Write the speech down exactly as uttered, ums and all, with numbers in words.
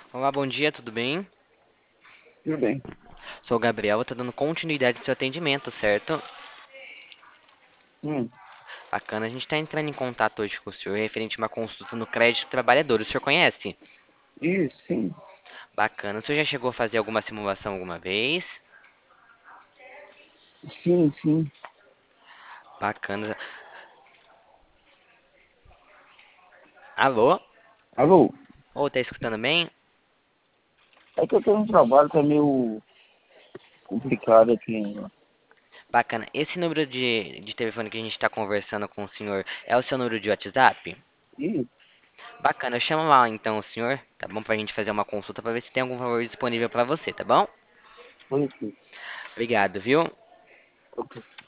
Olá, bom dia, tudo bem? Tudo bem. Sou o Gabriel, tô dando continuidade ao seu atendimento, certo? Hum, Bacana, a gente tá entrando em contato hoje com o senhor referente a uma consulta no crédito trabalhador. O senhor conhece? isso, sim. Bacana, o senhor já chegou a fazer alguma simulação alguma vez? Sim, sim. Bacana. Alô? Alô? Ô, tá escutando bem? É que eu tenho um trabalho que é meio complicado aqui ainda. Bacana, esse número de, de telefone que a gente tá conversando com o senhor é o seu número de WhatsApp? Ih, Bacana, eu chamo lá então o senhor, tá bom? Pra gente fazer uma consulta pra ver se tem algum valor disponível pra você, tá bom? foi isso. Obrigado, viu? Ok.